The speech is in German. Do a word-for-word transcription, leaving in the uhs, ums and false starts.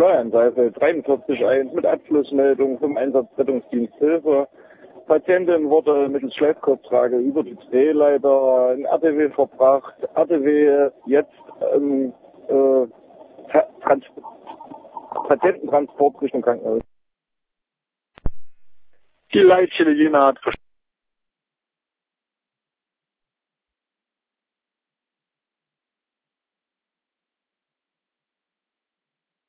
Bläuanseifel dreiundvierzig eins mit Abschlussmeldung vom Einsatzrettungsdienst Hilfe. Patientin wurde mittels Schleifkorbtrage über die Drehleiter in R T W verbracht. R T W jetzt ähm, äh, Trans Patiententransport Richtung Krankenhaus. Die Leitstelle Jena hat